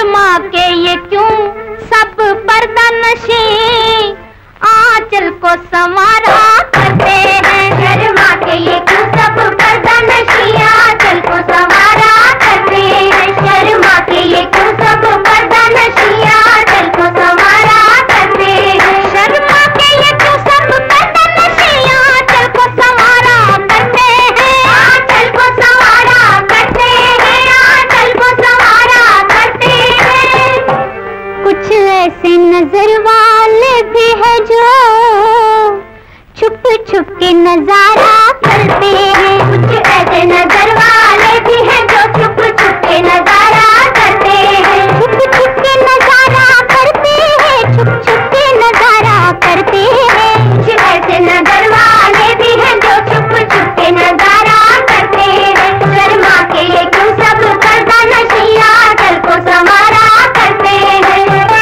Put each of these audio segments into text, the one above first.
शर्मा के ये क्यों सब पर्दा नशी आंचल को संवारा करते हैं। शर्मा के ये क्यों सब पर्दा नशी आंचल को संवारा करते हैं। शर्मा के ये क्यों सब पर्दा नशी आंचल को संवारा करते हैं। शर्मा के ये क्यों सब पर्दा नशी आंचल को संवारा करते हैं। आंचल को संवारा करते हैं। आंचल को संवारा करते हैं। कुछ ऐसे नजर वाले भी है जो छुप छुप के नजारा करते हैं। कुछ ऐसे नजर वाले भी हैं जो छुप छुप के नजारा करते हैं। छुप छुप के नजारा करते हैं। छुप छुप के नजारा करते हैं। कुछ ऐसे नजर वाले भी हैं जो छुप छुप के नजारा करते हैं। शर्मा के ये क्यों सब पर्दा नशी आंचल को संवारा करते हैं।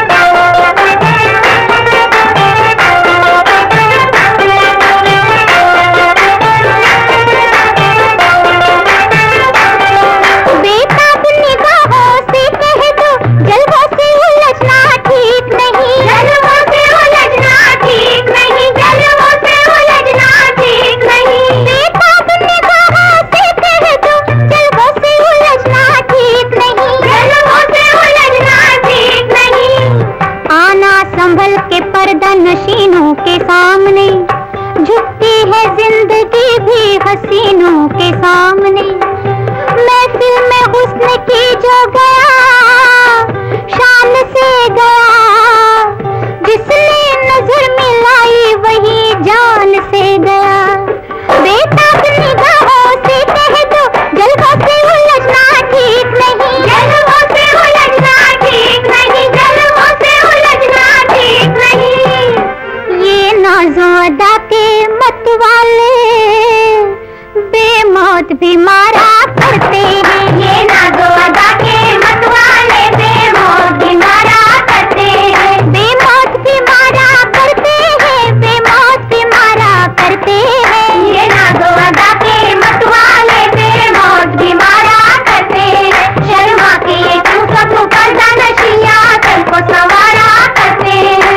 नशीनों के सामने झुकती है जिंदगी भी हसीनों के सामने। महफिल में हुस्न की जो गया शान से गया। जिसने नजर मिलाई वही जान से गया। बेताब निगाहों से कह दो जल्दों से उलझना ठीक नहीं। जल्दों से उलझना ठीक नहीं। जल्दों से उलझना ठीक नहीं। ये नाज़ो अदा के मत वाले बेमौत भी मारा करते हैं। ये नाज़ो अदा के मत वाले बेमौत भी मारा करते हैं। बेमौत भी मारा करते हैं। बेमौत भी मारा करते हैं। ये नाज़ो अदा के मत वाले बेमौत भी मारा करते हैं। शर्मा के ये क्यों सब पर्दा नशी आंचल को संवारा करते हैं।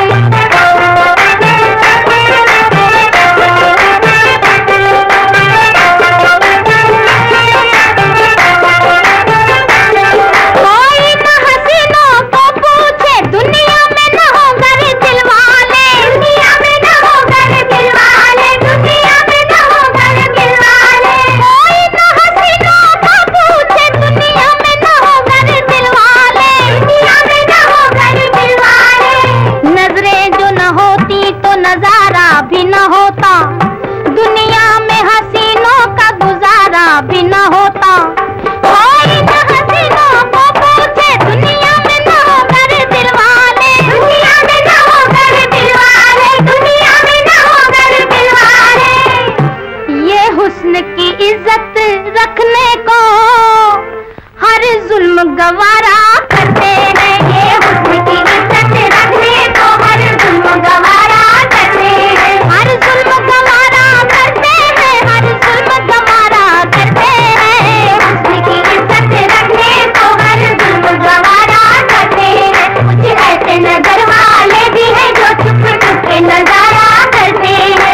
नजारा भी न होता दुनिया में हसीनों का गुजारा भी न होता। कोई न हसीनों को पूछे दुनिया में न होकर दिल वाले। दुनिया में न होकर दिल वाले। दुनिया में न होकर दिल वाले। ये हुस्न की इज्जत रखने को हर जुल्म गवारा करते हैं। ये हुस्न की इज्जत रखने को हर जुल्म गवारा करते हैं। हर जुल्म गवारा करते हैं। हर जुल्म गवारा करते हैं। हुस्न की इज्जत रखने को हर जुल्म गवारा करते हैं। कुछ ऐसे नजर वाले भी हैं जो छुप छुप के नजारा करते हैं।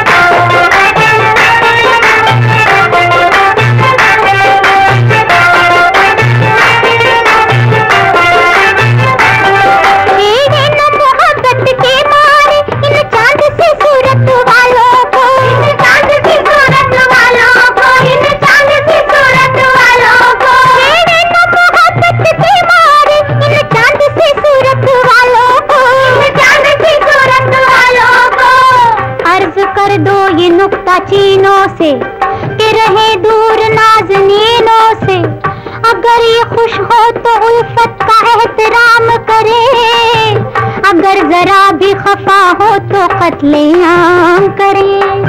कर दो ये नुक्ता चीनों से कि रहे दूर नाज़नीनों से। अगर ये खुश हो तो उल्फत का एहतराम करे। अगर जरा भी खफा हो तो कत्लेआम करे।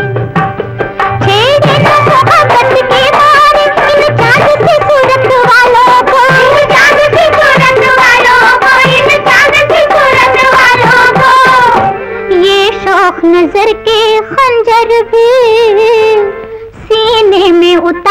छेड़े न मोहब्बत के मारे इन चांद सी सूरत वालों को। इन चांद सी सूरत वालों को। इन चांद सी सूरत वालों को। ये शौक नजर के खंजर भी सीने में उतार